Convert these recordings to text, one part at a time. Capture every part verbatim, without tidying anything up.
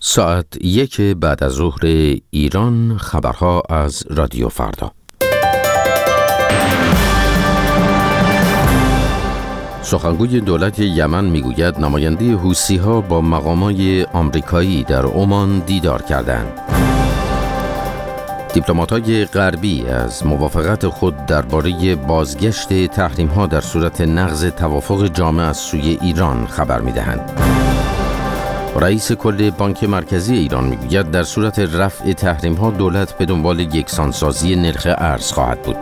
ساعت یک بعد از ظهر ایران، خبرها از رادیو فردا. سخنگوی دولت یمن میگوید نماینده حوثی‌ها با مقامای آمریکایی در عمان دیدار کردند. دیپلمات‌های غربی از موافقت خود درباره بازگشت تحریم‌ها در صورت نقض توافق جامع از سوی ایران خبر می‌دهند. رئیس کل بانک مرکزی ایران میگوید در صورت رفع تحریم‌ها دولت به دنبال یکسانسازی نرخ ارز خواهد بود.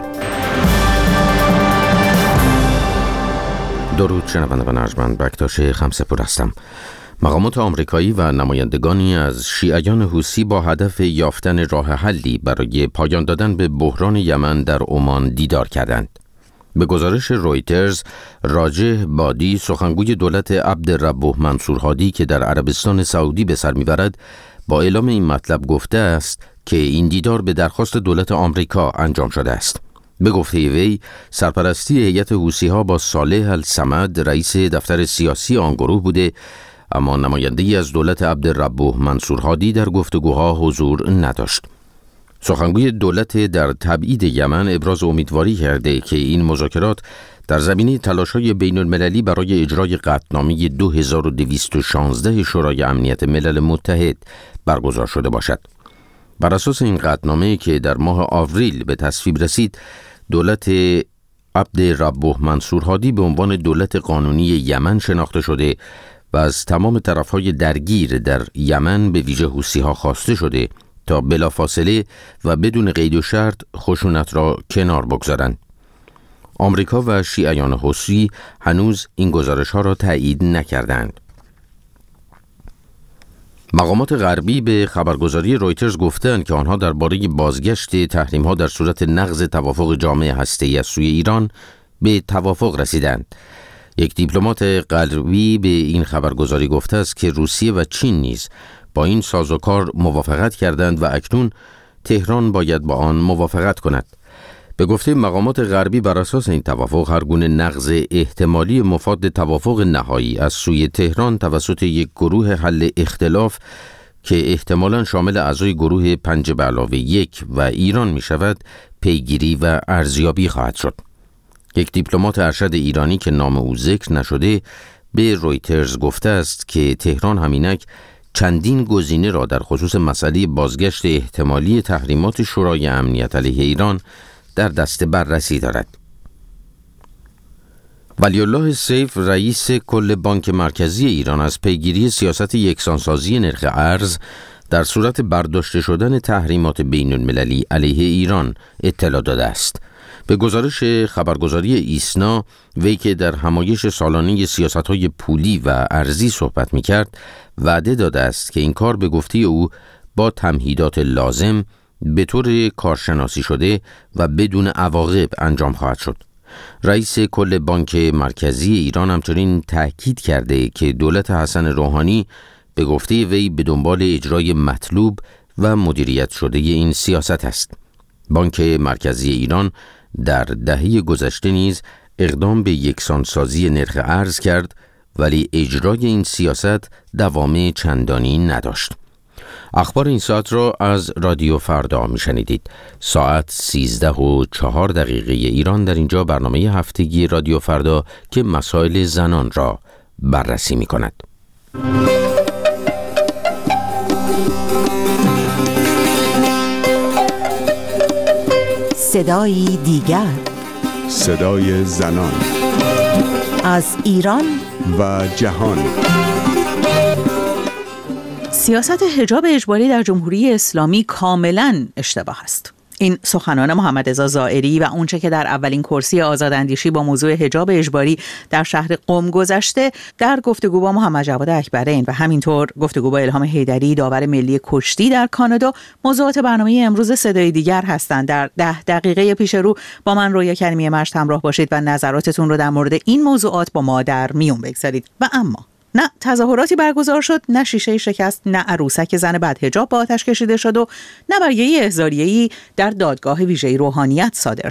درود شنوندگان ارجمند، بکتاش خمسه‌پور هستم. مقامات آمریکایی و نمایندگانی از شیعیان حوثی با هدف یافتن راه حلی برای پایان دادن به بحران یمن در عمان دیدار کردند. به گزارش رویترز، راجح بادی، سخنگوی دولت عبدالربه منصور هادی که در عربستان سعودی به سر میبرد، با اعلام این مطلب گفته است که این دیدار به درخواست دولت آمریکا انجام شده است. به گفته وی، سرپرستی هیئت حوثی‌ها با صالح الصمد، رئیس دفتر سیاسی آن گروه بوده، اما نماینده‌ای از دولت عبدالربه منصور هادی در گفتگوها حضور نداشت. سخنگوی دولت در تبعید یمن ابراز امیدواری کرده که این مذاکرات در زمینه تلاش‌های بین‌المللی برای اجرای قطعنامه دو هزار و دویست و شانزده شورای امنیت ملل متحد برگزار شده باشد. بر اساس این قطعنامه که در ماه آوریل به تصویب رسید، دولت عبدالربه منصور هادی به عنوان دولت قانونی یمن شناخته شده و از تمام طرف‌های درگیر در یمن به ویژه حوثی‌ها خواسته شده تا بلافاصله و بدون قید و شرط خشونت را کنار بگذارند. آمریکا و شیعیان حوثی هنوز این گزارش‌ها را تایید نکردند. مقامات غربی به خبرگزاری رویترز گفتند که آنها درباره بازگشت تحریم‌ها در صورت نقض توافق جامع هسته‌ای از سوی ایران به توافق رسیدند. یک دیپلمات غربی به این خبرگزاری گفته است که روسیه و چین نیز با این سازوکار موافقت کردند و اکنون تهران باید با آن موافقت کند. به گفته مقامات غربی بر اساس این توافق هر گونه نقض احتمالی مفاد توافق نهایی از سوی تهران توسط یک گروه حل اختلاف که احتمالاً شامل اعضای گروه پنج به علاوه یک و ایران می شود پیگیری و ارزیابی خواهد شد. یک دیپلمات ارشد ایرانی که نام او ذکر نشده به رویترز گفته است که تهران همینک چندین گزینه را در خصوص مسئله بازگشت احتمالی تحریمات شورای امنیت علیه ایران در دست بررسی دارد. ولی الله سیف، رئیس کل بانک مرکزی ایران، از پیگیری سیاست یکسانسازی نرخ ارز در صورت برداشته شدن تحریمات بین المللی علیه ایران اطلاع داده است. به گزارش خبرگزاری ایسنا، وی که در همایش سالانه سیاست‌های پولی و ارزی صحبت می‌کرد، وعده داده است که این کار به گفته او با تمهیدات لازم به طور کارشناسی شده و بدون عواقب انجام خواهد شد. رئیس کل بانک مرکزی ایران همچنین تأکید کرده که دولت حسن روحانی به گفته وی به دنبال اجرای مطلوب و مدیریت شده این سیاست است. بانک مرکزی ایران در دهه گذشته نیز اقدام به یکسانسازی نرخ ارز کرد، ولی اجرای این سیاست دوام چندانی نداشت. اخبار این ساعت را از رادیو فردا میشنیدید. ساعت سیزده و چهار دقیقه ایران در اینجا برنامه هفتگی رادیو فردا که مسائل زنان را بررسی می کند. صدای دیگر، صدای زنان از ایران و جهان. سیاست حجاب اجباری در جمهوری اسلامی کاملاً اشتباه است. این سخنان محمد رضا زائری و اونچه که در اولین کرسی آزاداندیشی با موضوع حجاب اجباری در شهر قم گذشته، در گفتگو با محمد جواد اکبرین و همینطور گفتگو با الهام حیدری، داور ملی کشتی در کانادا، موضوعات برنامه امروز صدای دیگر هستند. در ده دقیقه پیش رو با من رویا کریمی مشت همراه باشید و نظراتتون رو در مورد این موضوعات با ما در میون بگذارید. و اما نه تظاهراتی برگزار شد، نه شیشه شکست، نه عروسک زن بدحجاب با آتش کشیده شد و نه برگه احضاریه‌ای در دادگاه ویژه روحانیت صادر شد.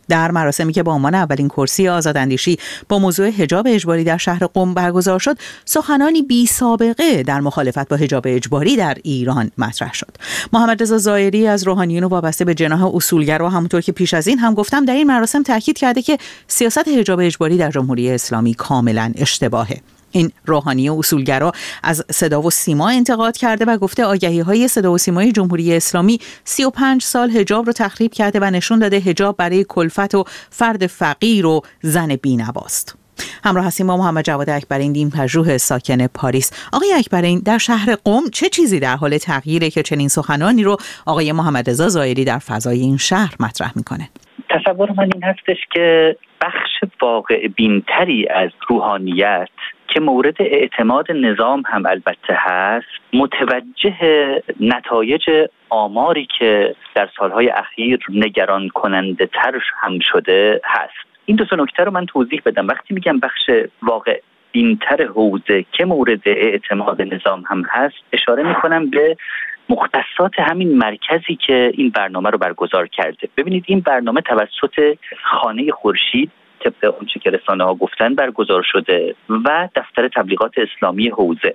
در مراسمی که با عنوان اولین کرسی آزاداندیشی با موضوع حجاب اجباری در شهر قم برگزار شد، سخنانی بی سابقه در مخالفت با حجاب اجباری در ایران مطرح شد. محمد رضا زائری از روحانیون وابسته به جناح اصولگرا، همونطور که پیش از این هم گفتم، در این مراسم تاکید کرده که سیاست حجاب اجباری در جمهوری اسلامی کاملا اشتباهه. این روحانی اصولگرا از صدا و سیما انتقاد کرده و گفته آگهی‌های صدا و سیمای جمهوری اسلامی سی و پنج سال حجاب رو تخریب کرده و نشون داده حجاب برای کلفت و فرد فقیر و زن بی‌نواست. همراه هستیم با محمد جواد اکبرین، دین پژوه ساکن پاریس. آقای اکبرین، در شهر قم چه چیزی در حال تغییره که چنین سخنانی رو آقای محمد رضا زائری در فضای این شهر مطرح میکنه؟ تصور من این هستش که بخش واقع بینتری از روحانیت که مورد اعتماد نظام هم البته هست، متوجه نتایج آماری که در سالهای اخیر نگران کننده تر هم شده هست. این دو تا نکته رو من توضیح بدم. وقتی میگم بخش واقع بینتر حوزه که مورد اعتماد نظام هم هست، اشاره میکنم به مختصات همین مرکزی که این برنامه رو برگزار کرده. ببینید این برنامه توسط خانه خورشید طبق اونچه که رسانه ها گفتن برگزار شده و دفتر تبلیغات اسلامی حوزه.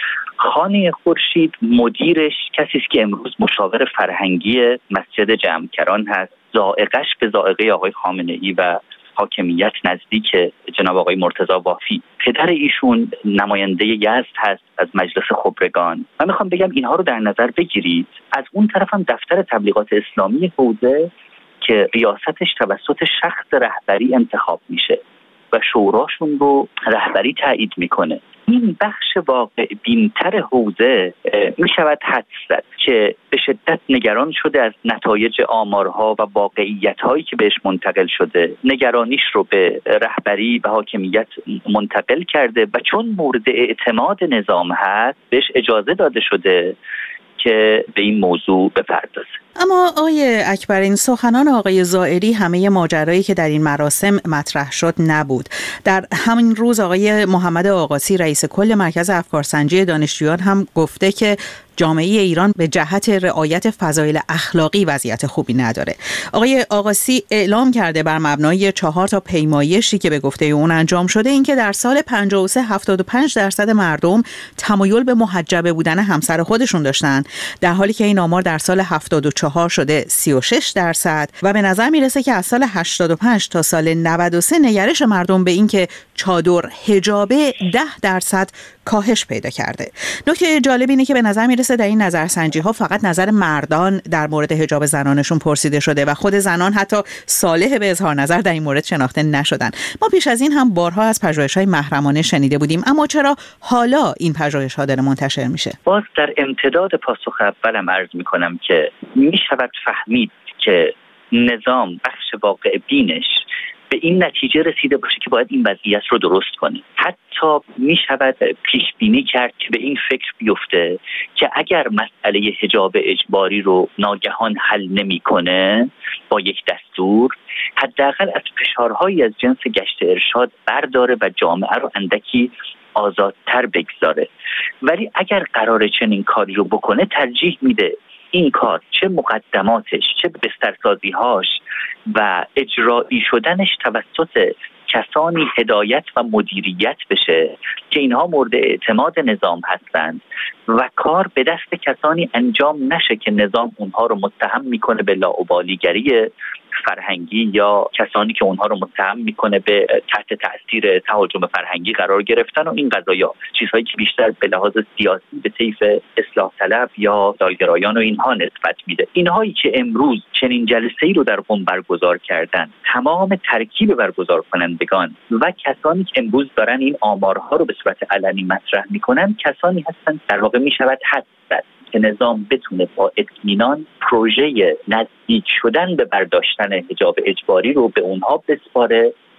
خانه خورشید مدیرش کسی است که امروز مشاور فرهنگی مسجد جمعکران هست. ذائقه‌اش به ذائقه آقای خامنه‌ای و حاکمیت نزدیک جناب آقای مرتضی وافی. پدر ایشون نماینده یزد هست از مجلس خبرگان. من میخوام بگم اینها رو در نظر بگیرید. از اون طرف هم دفتر تبلیغات اسلامی حوزه که ریاستش توسط شخص رهبری انتخاب میشه و شوراشون رو رهبری تایید میکنه. این بخش واقع بینتر حوزه میشود حدس زد که به شدت نگران شده از نتایج آمارها و واقعیت هایی که بهش منتقل شده، نگرانیش رو به رهبری و حاکمیت منتقل کرده و چون مورد اعتماد نظام هست بهش اجازه داده شده که به این موضوع بپردازه. اما آقای اکبرین، سخنان آقای زائری همه ماجرایی که در این مراسم مطرح شد نبود. در همین روز آقای محمد آقاسی رئیس کل مرکز افکارسنجی دانشجویان هم گفته که جامعه ایران به جهت رعایت فضایل اخلاقی وضعیت خوبی نداره. آقای آقاسی اعلام کرده بر مبنای چهار تا پیمایشی که به گفته اون انجام شده اینکه در سال پنجاه و سه هفتاد و پنج درصد مردم تمایل به محجبه بودن همسر خودشون داشتن، در حالی که این آمار در سال هفتاد و چهار شده سی و شش درصد و به نظر میرسه که از سال هشتاد و پنج تا سال نود و سه نگرش مردم به اینکه چادر حجابه ده درصد کاهش پیدا کرده. نکته جالب اینه که به نظر میرسه در این نظرسنجی ها فقط نظر مردان در مورد حجاب زنانشون پرسیده شده و خود زنان حتی صالح به اظهار نظر در این مورد شناخته نشدن. ما پیش از این هم بارها از پژوهش‌های محرمانه شنیده بودیم، اما چرا حالا این پژوهش‌ها داره منتشر میشه؟ باز در امتداد پاسخ اولم عرض میکنم که میشود فهمید که نظام بخش واقع بینش به این نتیجه رسیده باشه که باید این وضعیت رو درست کنه. حتی می شود پیش بینی کرد که به این فکر بیفته که اگر مسئله حجاب اجباری رو ناگهان حل نمیکنه با یک دستور، حداقل از فشارهایی از جنس گشت ارشاد برداره و جامعه رو اندکی آزادتر بگذاره. ولی اگر قراره چنین کاری رو بکنه، ترجیح میده این کار چه مقدماتش چه بسترسازی‌هاش و اجرایی شدنش توسط کسانی هدایت و مدیریت بشه که اینها مورد اعتماد نظام هستند و کار به دست کسانی انجام نشه که نظام اونها رو متهم میکنه به لاابالیگری فرهنگی یا کسانی که اونها رو متهم میکنه به تحت تاثیر تهاجم فرهنگی قرار گرفتن و این قضایا، چیزهایی که بیشتر به لحاظ سیاسی به طیف اصلاح طلب یا دالگرایان و اینها نسبت میده. اینهایی که امروز چنین جلسه‌ای رو در قم برگزار کردن، تمام ترکیب برگزار کنندگان و کسانی که امروز دارن این آمارها رو به صورت علنی مطرح میکنن، کسانی هستند در واقع میشود حدس زد که نظام بتونه با اطمینان پروژه نزدیک شدن به برداشتن حجاب اجباری رو به اونها بسپاره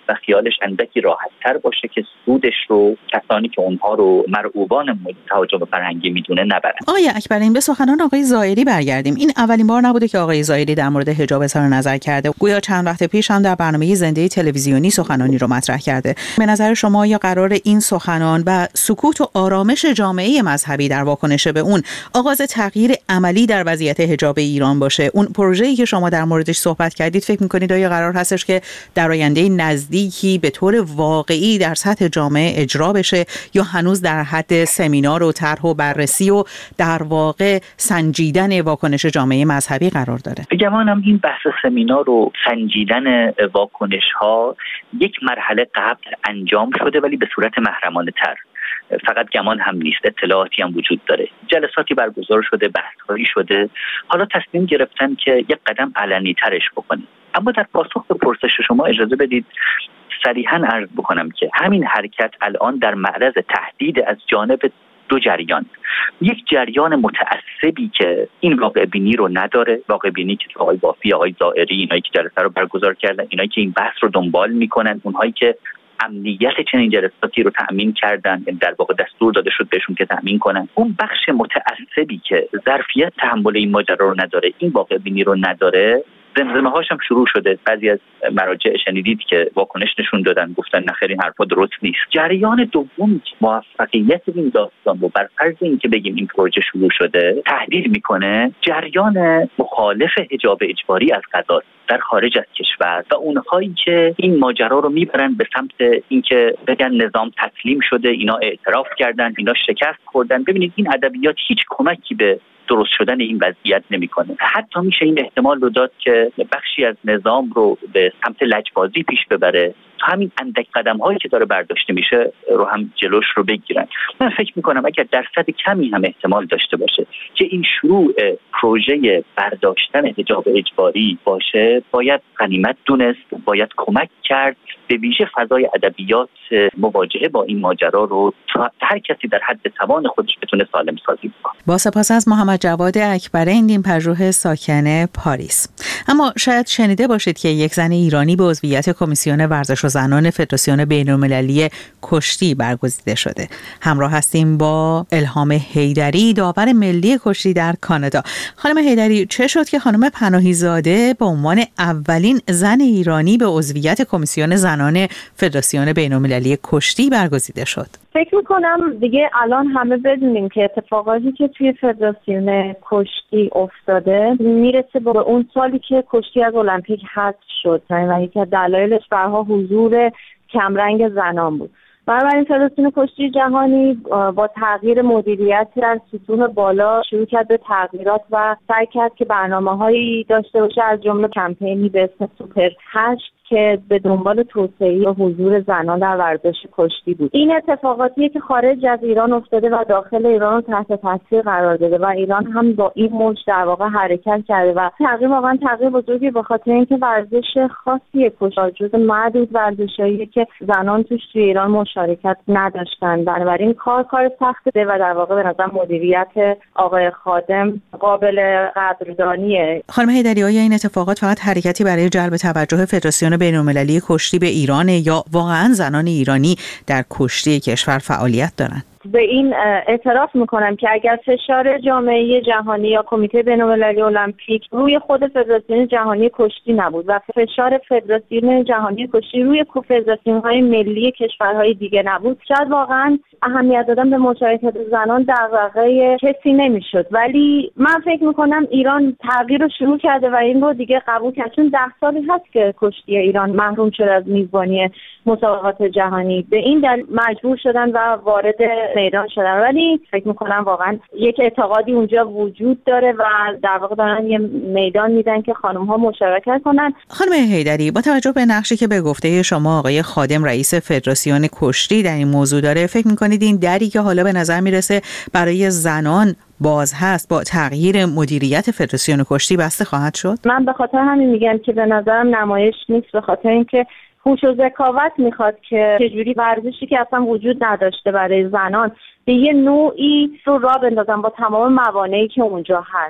و خیالش اندکی راحت‌تر باشه که سودش رو کسانی که اونها رو مرعوبان تهاجم فرهنگی میدونه نبرن. آقای اکبرین، به سخنان آقای زائری برگردیم. این اولین بار نبوده که آقای زائری در مورد حجاب اظهار نظر کرده. گویا چند وقت پیش هم در برنامه زنده تلویزیونی سخنانی رو مطرح کرده. به نظر شما یا قرار این سخنان و سکوت و آرامش جامعه مذهبی در واکنش به اون آغاز تغییر عملی در وضعیت حجاب ایران باشه؟ اون پروژه‌ای که شما در موردش صحبت کردید فکر می‌کنید آیا قرار هستش که در آینده نزدیکی به طور واقعی در سطح جامعه اجرا بشه یا هنوز در حد سمینار و طرح و بررسی و در واقع سنجیدن واکنش جامعه مذهبی قرار داره؟ بگمانم این بحث سمینار و سنجیدن واکنش‌ها یک مرحله قبل انجام شده، ولی به صورت محرمانه‌تر. فقط گمان هم نیست، اطلاعاتی هم وجود داره. جلساتی برگزار شده، بحث‌هایی شده. حالا تصمیم گرفتن که یک قدم علنی ترش بکنه. اما در پاسخ به پرسش شما اجازه بدید صریحاً عرض بکنم که همین حرکت الان در معرض تهدید از جانب دو جریان. یک جریان متعصبی که این واقع بینی رو نداره، واقع بینی که آقای بافی، آقای زائری، اینایی که جلسه رو برگزار کردن، اینایی که این بحث رو دنبال میکنن، اونهایی که امنیت چنین جلساتی رو تأمین کردن، یعنی در واقع دستور داده شد بهشون که تأمین کنن. اون بخش متعصبی که ظرفیت تحمل این ماجرا رو نداره، این واقع بینی رو نداره، زمزمه هاش هم شروع شده. بعضی از مراجع شنیدید که واکنش نشون دادن، گفتن نخیر این حرفا درست نیست. جریان دوم موفقیت این داستان رو بر فرض اینکه بگیم این پروژه شروع شده تحلیل میکنه، جریان مخالف حجاب اجباری از قضا در خارج از کشور و اونهایی که این ماجرا رو میبرن به سمت اینکه بگن نظام تسلیم شده، اینا اعتراف کردن، اینا شکست خوردن. ببینید این ادبیات هیچ کمکی به درست شدن این وضعیت نمیکنه. حتی میشه این احتمال رو داد که بخشی از نظام رو به سمت لجبازی پیش ببره تا همین اندک قدم هایی که داره برداشته میشه رو هم جلوش رو بگیرن. من فکر میکنم اگر درصد کمی هم احتمال داشته باشه که این شروع پروژه برداشتن حجاب اجباری باشه، باید غنیمت دونست، باید کمک کرد، به ویژه فضای ادبیات مواجهه با این ماجرا رو تا هر کسی در حد توان خودش بتونه سالم سازی بکنه. با سپاس از محمد جواد اکبرین، دین پژوه ساکن پاریس. اما شاید شنیده باشید که یک زن ایرانی به عضویت کمیسیون ورزش و زنان فدراسیون بین‌المللی کشتی برگزیده شده. همراه هستیم با الهام حیدری، داور ملی کشتی در کانادا. خانم حیدری، چه شد که خانم پناهی زاده به عنوان اولین زن ایرانی به عضویت کمیسیون زنان فدراسیون بین‌المللی کشتی برگزیده شد؟ فکر میکنم دیگه الان همه بدونیم که اتفاقاتی که توی فدراسیون کشتی افتاده میرسه به اون سالی که کشتی از المپیک حذف شد و یکی از دلایلش برها حضور کمرنگ زنان بود. بنابراین فدراسیون کشتی جهانی با تغییر مدیریت در سطوح بالا شروع کرد به تغییرات و سعی کرد که برنامه‌هایی داشته باشه، از جمله کمپینی به اسم سوپر هشت که به دنبال توسعه و حضور زنان در ورزش کشتی بود. این اتفاقاتیه که خارج از ایران افتاده و داخل ایران رو تحت تاثیر قرار داده و ایران هم با این موج در واقع حرکت کرده و تغییر واقعا تغییر بزرگی به خاطر اینکه ورزش خاصیه، کشتی جزو معدود ورزشاییه که زنان توش توی ایران مشارکت نداشتن. بنابراین کار کار سخته و در واقع به نظر مدیریت آقای خادم قابل قدردانیه. خانم حیدری، آیا این اتفاقات فقط حرکتی برای جلب توجه فدراسیون بین‌المللی کشتی به ایران یا واقعا زنان ایرانی در کشتی کشور فعالیت دارند؟ به این اعتراف میکنم که اگر فشار جامعه جهانی یا کمیته بین‌المللی المپیک روی خود فدراسیون جهانی کشتی نبود و فشار فدراسیون جهانی کشتی روی فدراسیون‌های ملی کشورهای دیگه نبود، شاید واقعا اهمیت دادن به مشارکت زنان دغدغه کسی نمیشد. ولی من فکر میکنم ایران تغییر رو شروع کرده و این رو دیگه قبول کرد، چون ده سالی هست که کشتی ایران محروم شده از میزبانی مسابقات جهانی. به این دلیل مجبور شدن و وارد میدان شدن. ولی فکر میکنم واقعا یک اعتقادی اونجا وجود داره و در واقع دارن یه میدان میدن که خانم ها مشارکت کنن. خانم حیدری، با توجه به نقشی که به گفته شما آقای خادم رئیس فدراسیون کشتی در این موضوع داره، فکر میکنید این دری که حالا به نظر میرسه برای زنان باز هست با تغییر مدیریت فدراسیون کشتی بسته خواهد شد؟ من به خاطر همین میگم که به نظرم نمایش نیست، به خاطر اینکه هوش و ذکاوت میخواد که چجوری ورزشی که اصلا وجود نداشته برای زنان به یه نوعی رو راه بندازن با تمام موانعی که اونجا هست.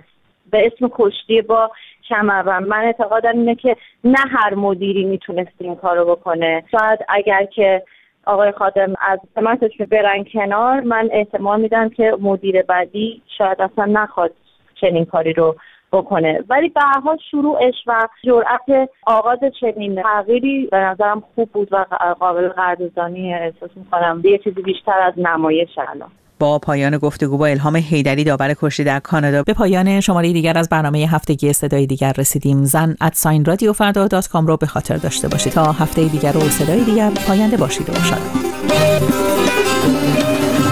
به اسم کشتی با کمربند. من اعتقادم اینه که نه هر مدیری میتونست این کارو بکنه. شاید اگر که آقای خادم از سمتش برن کنار، من احتمال میدم که مدیر بعدی شاید اصلا نخواد چنین کاری رو بکنه. ولی به هر حال شروعش و جرأت آغاز چنین تغییری به نظرم خوب بود و قابل قدردانی. احساس می‌کنم یه چیزی بیشتر از نمایش الان. با پایان گفتگو با الهام حیدری، داور کشتی در کانادا، به پایان شماره دیگر از برنامه هفتگی صدای دیگر رسیدیم. زن ات ساین رادیو فردا دات کام رو به خاطر داشته باشید تا هفته دیگر و صدای دیگر. پاینده باشید و شاد.